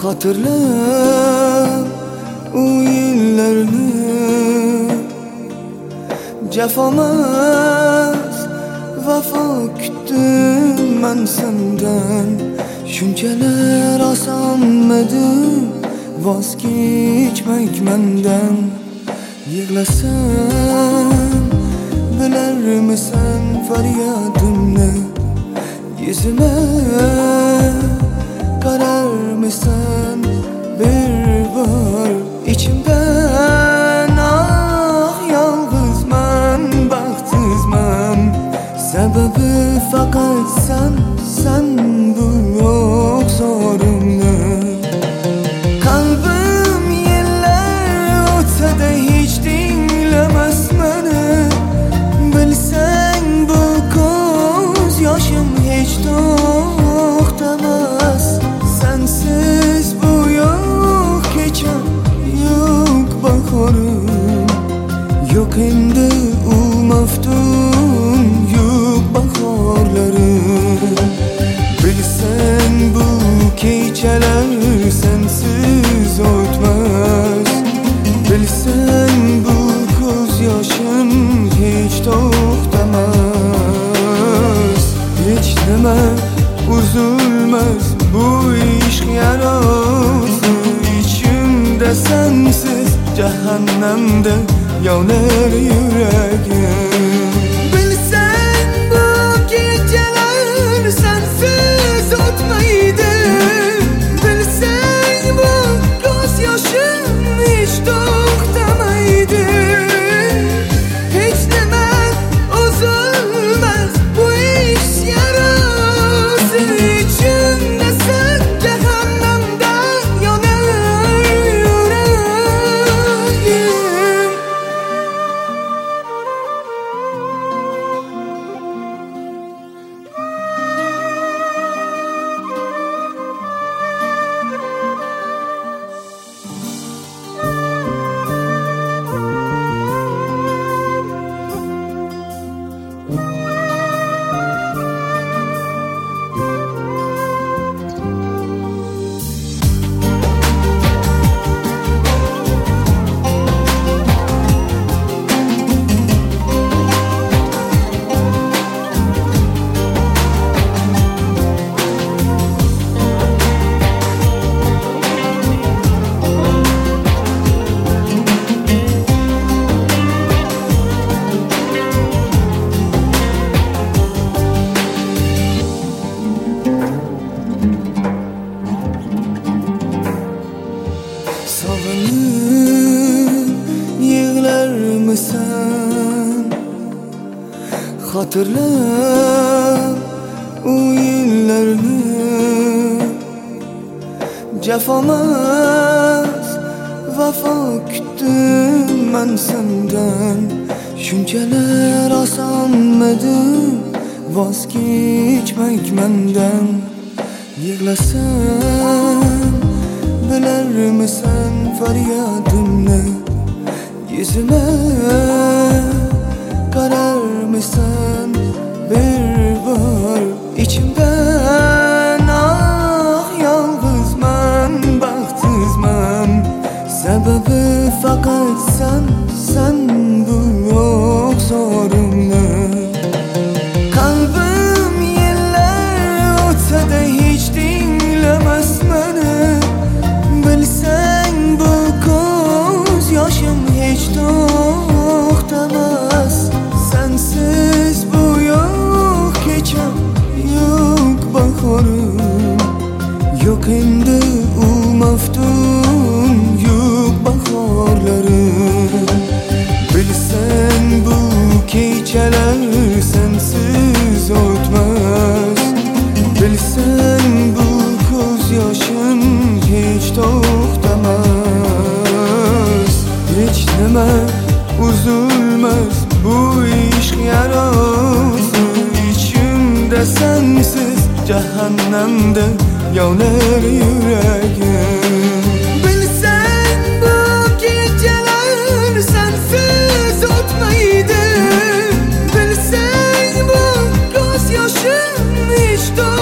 Hatırla o yıllarını, cefamas vafo küttüm ben senden. Şunchalar osonmidi voz kechmak mendan. Yig'lasam bilarmisan faryodimni, yuzime qararmisan bir bor ichimdan. Ah yolg'izman, baxtsizman, sababi faqat sen bu zo'rimni. Qalbim yillar o'tsa-da hech tinglamas meni. Bilsang bu ko'z yoshim hech to'xtamas. Sensiz bu yo'q kecham, yo'q bahorim, yo'q endi u maftun, yo'q bahorlarim. Bilsang bu kechalar sensiz o'tmas. Bilsang bu ko'z yoshim hech to'xtamas. Hech nima uzulmas bu ishq yarosi. Ichimda sensiz jahannamda yonar yuragim. Bilsang bu kechalar sensiz o'tmaydi. Bilsang bu ko'z yoshim hech to'xtamaydi. Hech nima uzulmas bu ishq yarosi. Ichimda sen jahannamda yonar yuragim. Sog'inib yig'larmisan? Hatırla o yillarni, cefamas vafo kutdim ben senden. Shunchalar osonmidi voz kechmak mendan. Yig'lasam bilarmisan faryodimni, yuzime qararmisan bir bor ichimdan. Ah yolg'izman, baxtsizman, sababi faqat sen bu yo'q zo'rimni. Qalbim yillar o'tsa-da hech tinglamas meni. Bilsang bu ko'z yoshim hech to'xtamas. Sensiz bu yo'q kecham, yo'q bahorim, yo'q endi u maftun, yo'q bahorlarim. Bilsang bu kechalar sensiz o'tmas. Bilsang bu ko'z yoshim hech to'xtamas. Hech nima uzulmas bu ishq yarosi. Ichimda sensiz jahannamda yonar yuragim. Bilsang bu kechalar sensiz o'tmaydi. Bilsang bu ko'z yoshim hech